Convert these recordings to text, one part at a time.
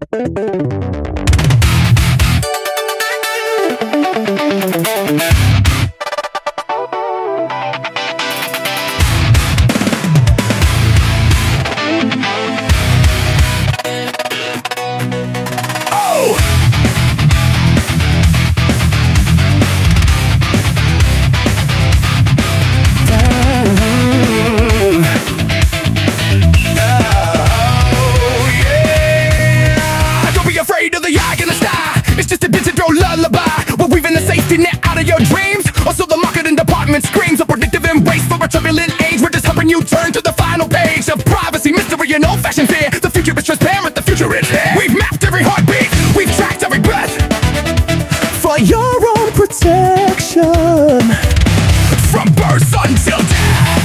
Also the marketing department screams a predictive embrace for a turbulent age. We're just helping you turn to the final page of privacy, mystery, and old-fashioned fear. The future is transparent, the future is here. We've mapped every heartbeat, we've tracked every breath for your own protection, from birth until death.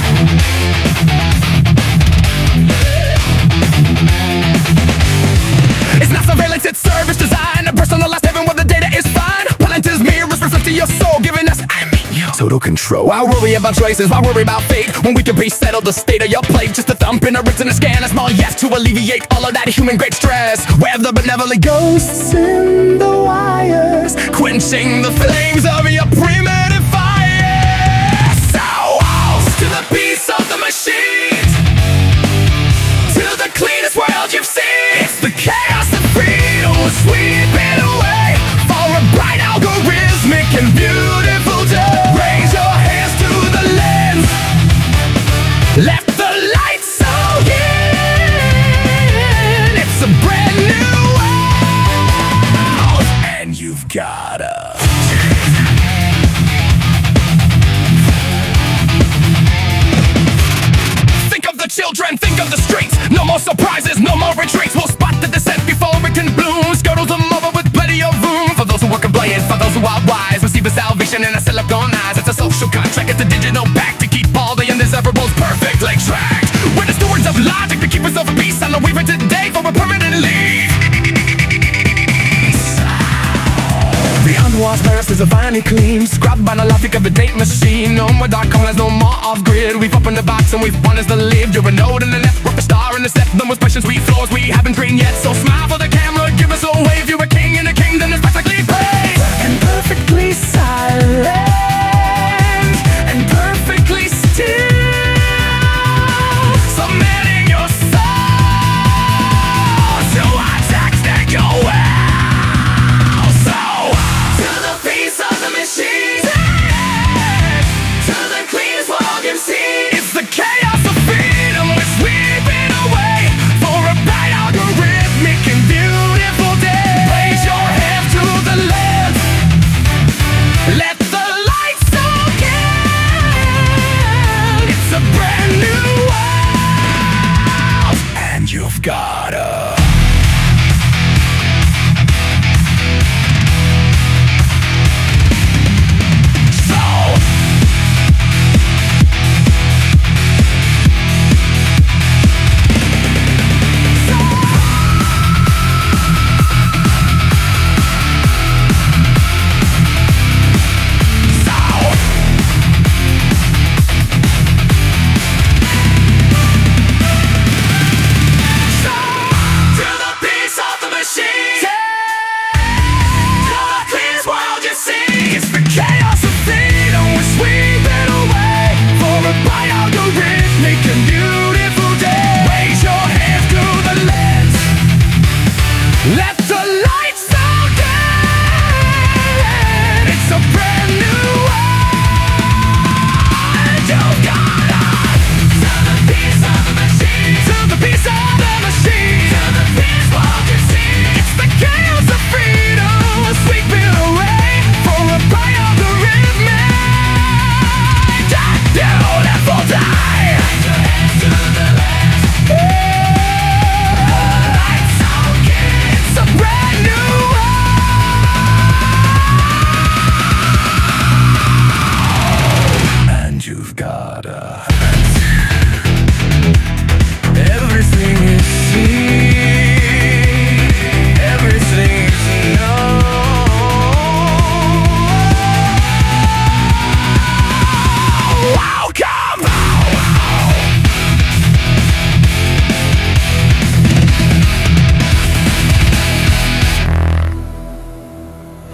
It's not surveillance, it's service design, a personalized heaven where the data is fine. Palantir's mirrors reflecting your soul, giving us total control. Why worry about choices? Why worry about fate when we can resettle the state of your plate? Just a thump in a rinse and a scan, a small yes to alleviate all of that human grade stress. Where the benevolent ghosts in the wires, quenching the flames of your primitive fire. So to the peace of the machines, to the cleanest world you've seen. It's the chaos of freedom, we'll sweep it away for a bright algorithmic and beautiful day. Left the lights on in. It's a brand new world, and you've gotta think of the children, think of the streets. No more surprises, no more retreats. We'll spot the descent before it can bloom. Scuttle them over with plenty of room for those who are compliant, for those who are wise. Receive the salvation in a silicon eyes. It's a social contract, it's a digital pact to keep all the undesirables perfectly tracked. We're the stewards of logic to keep us over peace. On the weaver today for a permanent leave. The unwashed past is a finely clean, scrubbed by the logic of a date machine. No more dark corners, no more off-grid. We've opened the box and we've won as the lived. You're a node in the net, we're a star in the step. Them with questions, we floors we haven't green yet. So smile for the camera, give us a wave. You're a king in a kingdom that's practically praised and perfectly silent. Let's